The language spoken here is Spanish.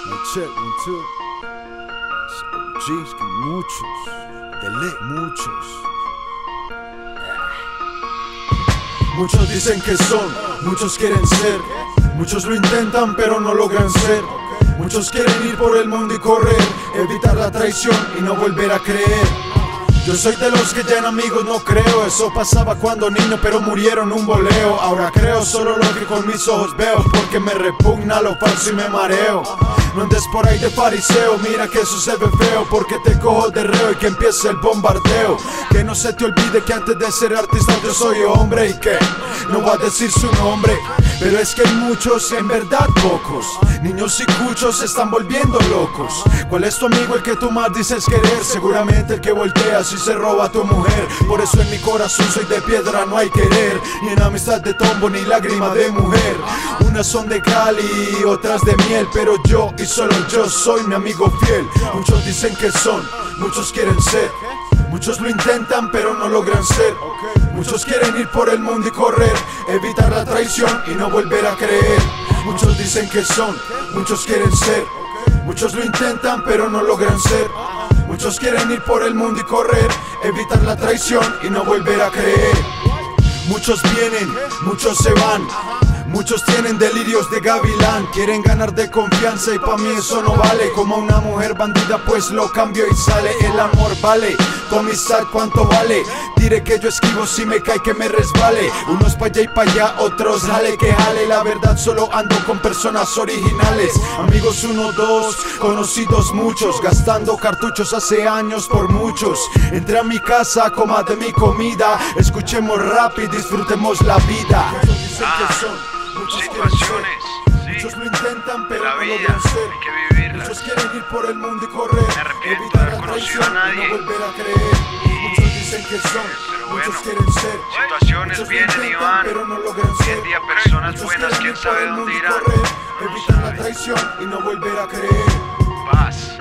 Check, 1, 2. OGs, que muchos, de ley, muchos. Muchos dicen que son, muchos quieren ser. Muchos lo intentan pero no logran ser. Muchos quieren ir por el mundo y correr, evitar la traición y no volver a creer. Yo soy de los que ya en amigos no creo. Eso pasaba cuando niño pero murieron un voleo. Ahora creo solo lo que con mis ojos veo, porque me repugna lo falso y me mareo. No andes por ahí de fariseo, mira que eso se ve feo, porque te cojo de reo y que empiece el bombardeo. Que no se te olvide que antes de ser artista yo soy hombre, y que no voy a decir su nombre, pero es que hay muchos, en verdad pocos. Niños y cuchos se están volviendo locos. ¿Cuál es tu amigo el que tú más dices querer? Seguramente el que volteas y se roba a tu mujer. Por eso en mi corazón soy de piedra, no hay querer, ni en amistad de tombo ni lágrima de mujer. Unas son de Cali, otras de miel, pero yo y solo yo soy mi amigo fiel. Muchos dicen que son, muchos quieren ser. Muchos lo intentan pero no logran ser. Muchos quieren ir por el mundo y correr, evitar la traición y no volver a creer. Muchos dicen que son, muchos quieren ser. Muchos lo intentan pero no logran ser. Muchos quieren ir por el mundo y correr, evitar la traición y no volver a creer. Muchos vienen, muchos se van. Muchos tienen delirios de gavilán, quieren ganar de confianza y pa' mí eso no vale. Como una mujer bandida pues lo cambio y sale. El amor vale, tu amistad cuánto vale. Diré que yo esquivo si me cae que me resbale. Unos pa' allá y pa' allá, otros jale que jale. La verdad solo ando con personas originales. Amigos 1, 2, conocidos muchos. Gastando cartuchos hace años por muchos. Entré a mi casa, coma de mi comida. Escuchemos rap y disfrutemos la vida. Situaciones, muchos lo intentan pero la no vida, logran ser. hay que vivirlas. Muchos quieren ir por el mundo y correr, Me arrepiento de evitar haber la conocido traición a y no nadie. volver a creer. Muchos dicen que son, Pero muchos bueno, quieren ser. situaciones Muchos vienen y intentan, van. pero no logran Hoy ser. en día personas Muchos buenas, quieren quién ir por sabe el dónde mundo y irán. correr, Uno no evitar la sabe. traición y no volver a creer. Paz.